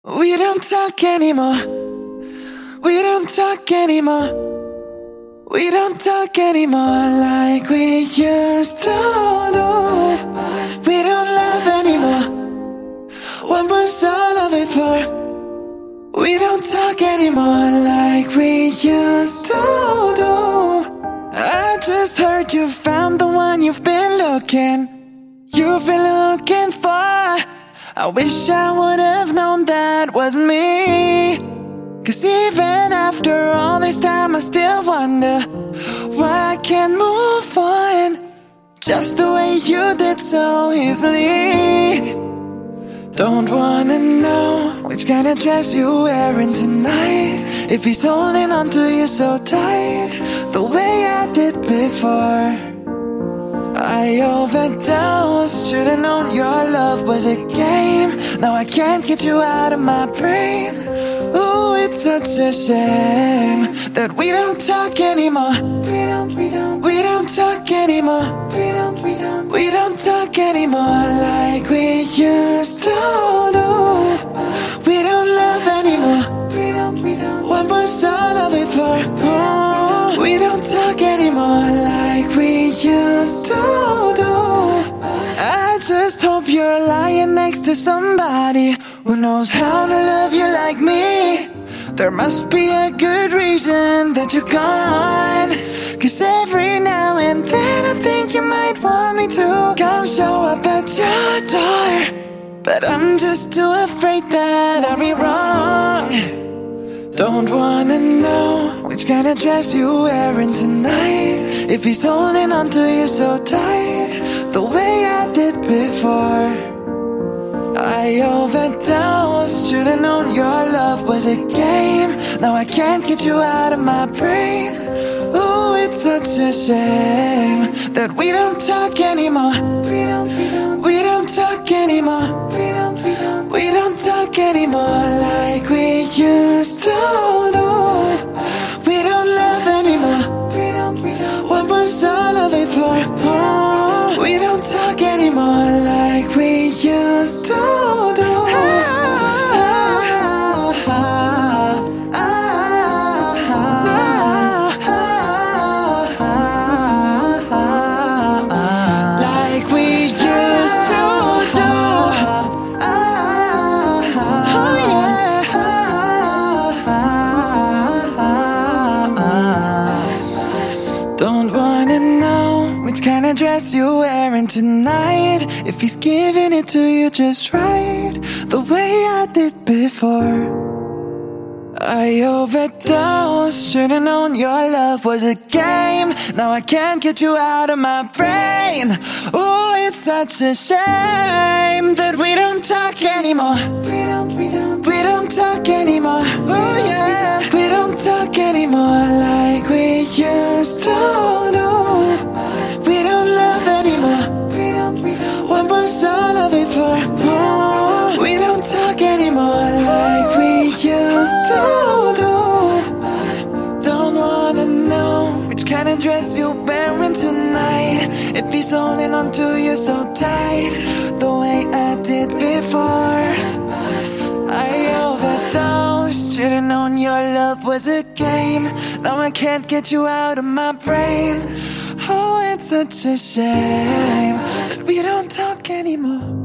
We don't talk anymore. We don't talk anymore. We don't talk anymore like we used to do. We don't laugh anymore. What was all of it for? We don't talk anymore like we used to do. I just heard you found the one you've been looking for. I wish I would've known that wasn't me. 'Cause even after all this time I still wonder why I can't move on just the way you did so easily. Don't wanna know which kind of dress you're wearing tonight, if he's holding on to you so tight the way I did before. I overdosed, should've known your love was a game. Now I can't get you out of my brain. Ooh, it's such a shame that we don't talk anymore. We don't talk anymore. We don't talk anymore like we used to do. We don't love anymore. What was all of it for? Oh, we don't talk anymore like we used to do. I just hope you're lying next to somebody who knows how to love you like me. There must be a good reason that you're gone. 'Cause every now and then I think you might want me to come show up at your door, but I'm just too afraid that I'll be wrong. Don't wanna know which kind of dress you're wearing tonight, if he's holding on to you so tight the way I did before. I overdosed, should've known your love was a game. Now I can't get you out of my brain. Ooh, it's such a shame that we don't talk anymore. We don't talk anymore. We don't talk anymore like we used to do. We don't love anymore. What was all of it for? Oh, we don't talk anymore like we used to do. Like we used to do. Oh yeah. Don't wanna know which kind of dress you're wearing tonight, if he's giving it to you just right the way I did before. I overdosed, should've known your love was a game. Now I can't get you out of my brain. Ooh, it's such a shame that we don't talk anymore. We don't talk anymore. Oh yeah. We don't talk anymore like we used to do. We don't love anymore. What was all of it for? Oh, we don't talk anymore like we used to do. Don't wanna know which kind of dress you're wearing tonight, if he's holding on to you so tight the way I did before. I overdosed, should've known your love was a game. Now I can't get you out of my brain. Oh, it's such a shame that we don't talk anymore.